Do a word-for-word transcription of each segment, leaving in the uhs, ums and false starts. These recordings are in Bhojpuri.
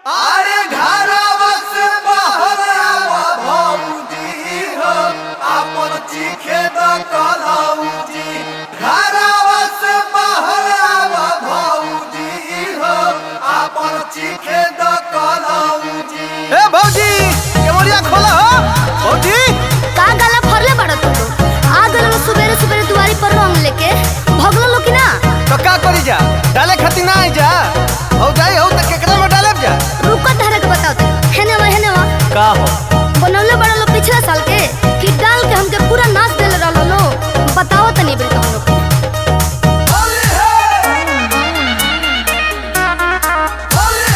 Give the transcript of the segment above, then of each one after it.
अरे घरवा से बाहर आवा भौजी हो आपन चीखे द कलौजी। घरवा से बाहर आवा भौजी हो आपन चीखे द कलौजी। ए भौजी केवड़िया खोला हो भौजी। का गला फरले बड़ा तू आ गल सुबेरे सुबेरे दुआरी पर रंग लेके भगलो लो कि ना। तो का करी जा डाले खाती ना आई जा हो जाई हो त केकरा में डाले जा। रुको धरे के बताओ तो हेने वा हेने वा का हो बनौले बड़ा लो पिछले साल के कि डाल के हमके पूरा नाच देले रहलो लो। बताओ तनी बेटा हम लोग होली है होली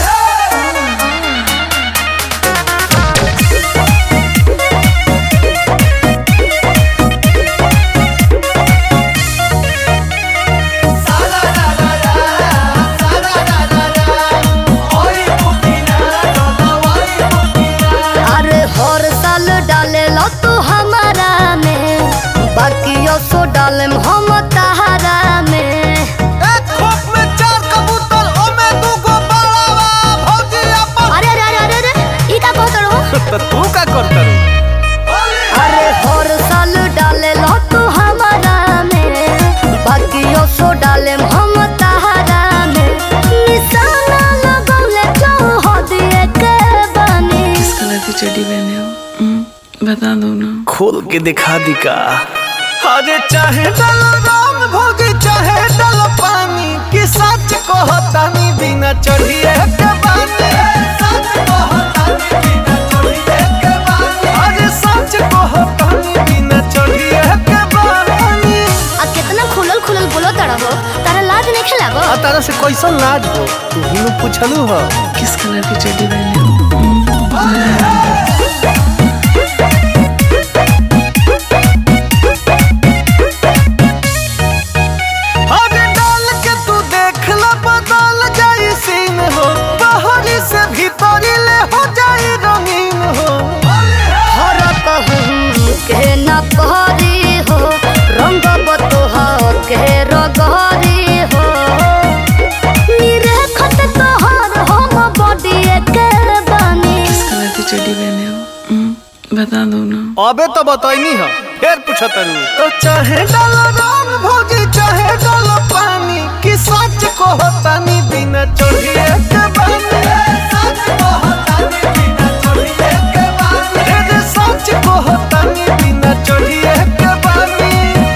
है साला ला ला ला साला ला ला ला ओई बुकिना डलवाई बुकिना। अरे हर साल डाले लो तू हमारा में बाकियों सो डाले हम तहारा में। एक खोप में चार कबूतर ओमे दू गो बाड़ावा भौजी अपन। अरे अरे अरे अरे अरे ई का कहत रहो। तो तू का करत रे। अरे हर साल डाले लो तू हमारा में बाकियों सो डाले हम तहारा में। निशाना लगौले जो हो दिए के बनी। किस कलर की चड्डी पहने हो? हम्म, बता दो ना। खोल के दिखा दी का। अरे चाहे डालो राम भौजी चाहे डालो पानी कि सच कहतानी बिना चढ़िए के बानी। सच कहतानी बिना चोरिए के बानी। अरे सच कहतानी बिना चढ़िए के बानी। आ कितना खुलल खुलल बोलो तड़ा हो तारा लाज नहीं खेलागो। आ तारा से कैसन लाज हो तू ही पूछलू हो। किस कलर की चड्डी पहने हो? हम्म, अरे डाल के तू देख ला बदल जाई सीन हो बाहरी से भीतरी ले हो जाई रंगीन हो। हर कहूँ के न कहरी हो रंग बतोहा के रगहरी हो। निरे खत तोहर हम बॉडी के बनी। किस कलर की चड्डी पहने हो? हम्म, बता दो ना। अबे तो बताइनी है फिर पूछत रू। तो चाहे डालो राम भौजी चाहे डालो पानी कि सच कहतानी बिना चढ़िए के बानी। सच कहतानी बिना चोरिए के बानी। रे सच कहतानी बिना चढ़िए के बानी।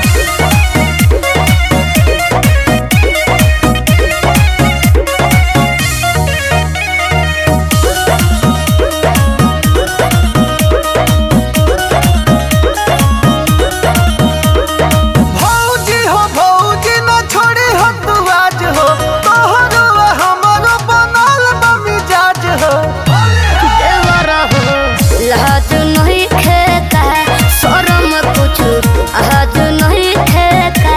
भौजी हो भौजी न छोड़ी हो तू आज हो तोहरो हमरो बनल बमिजाज हो। देवरा हो लाज नहीं खेता शरम कुछ आज नहीं खेता।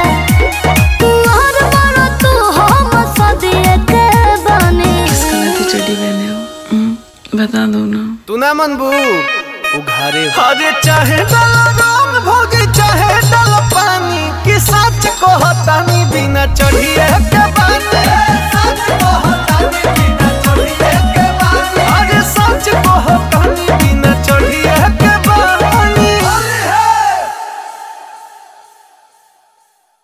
तुहर बड़ा तू हम सदिए के बनी। किस कलर की चड्डी पहने हो? हम्म, बता दो ना। तू ना मनबू उघारे अरे चाहे डालो राम भौजी चाहे डालो पानी कि सच कहतानी बिना चढ़िए के बानी।